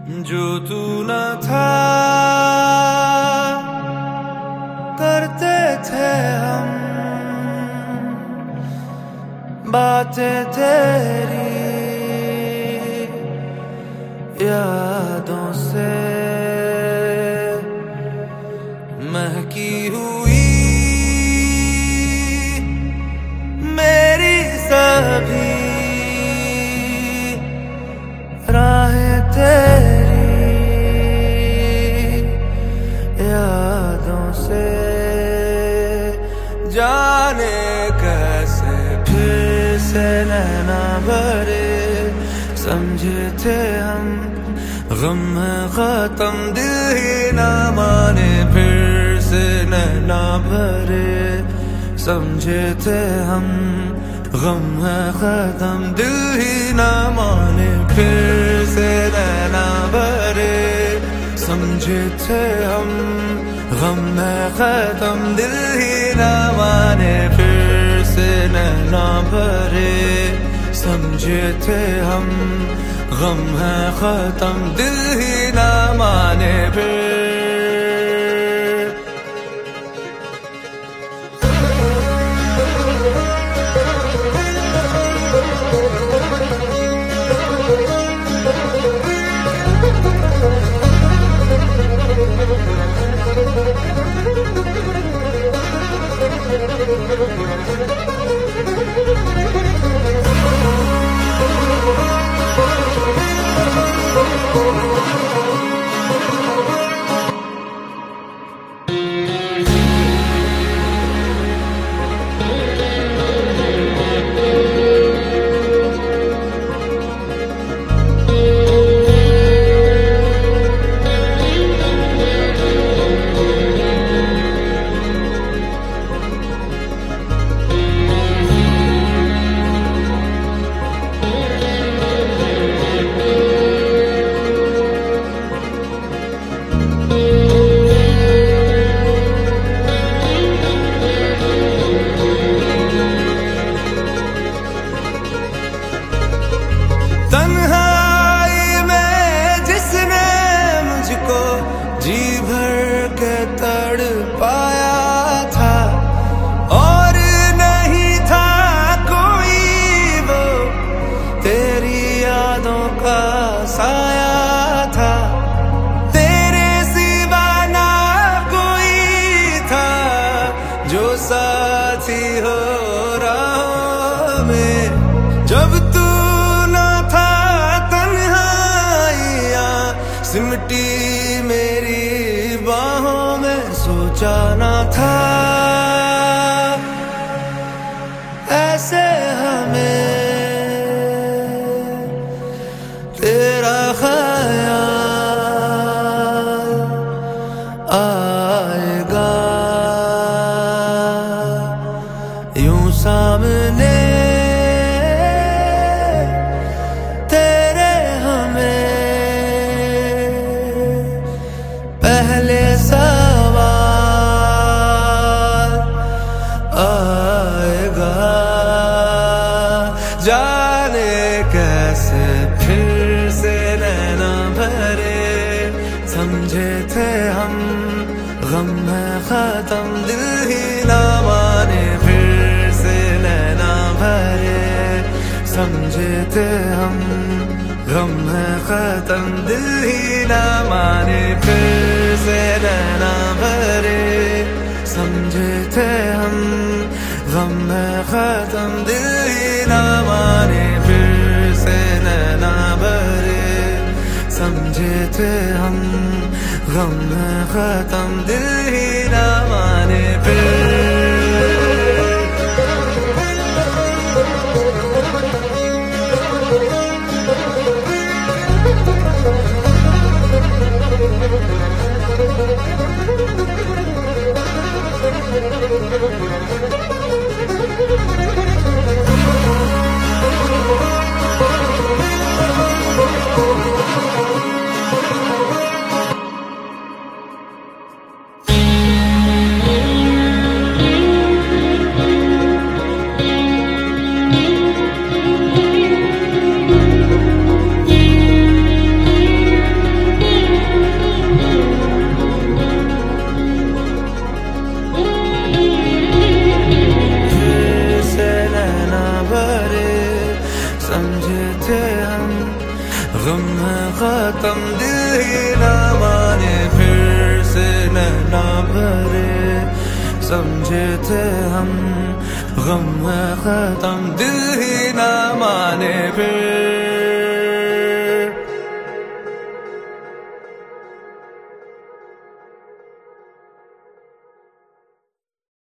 जो तू न था करते थे हम बातें तेरी यादों से महकी हुई मेरी सभी राहें तेरी यादों से जाने कैसे फिर से नैना भरे समझे थे हम गम है खत्म दिल ही ना माने फिर से नैना भरे समझे थे हम गम है खत्म दिल ही ना माने फिर से नैना भरे समझे थे हम गम है खत्म दिल ही ना माने फिर से नैना भरे समझे थे हम गम है खत्म दिल ही ना माने फिर जी भर के तड़ पाया था और नहीं था कोई वो तेरी यादों का साया था तेरे सिवा ना कोई था जो साथी हो राहों में जब तू ना था तन्हाइयां सिमटी मेरी बाहों में सोचा ना था ऐसे हमें तेरा ख्याल आएगा यूं सामने तेरे हमें पहले सवाल आएगा जाने कैसे फिर से नैना भरे समझे थे हम गम है खत्म दिल ही ना माने फिर से नैना भरे समझे थे हम गम है खत्म दिल ही ना माने फिर से नैना भरे समझे थे हम गम है खत्म दिल ही ना माने फिर से नैना भरे समझे थे हम गम है खत्म दिल ही ना माने फिर समझे थे हम गम है खत्म दिल ही ना माने फिर से नैना भरे समझे थे हम गम है खत्म दिल ही ना माने फिर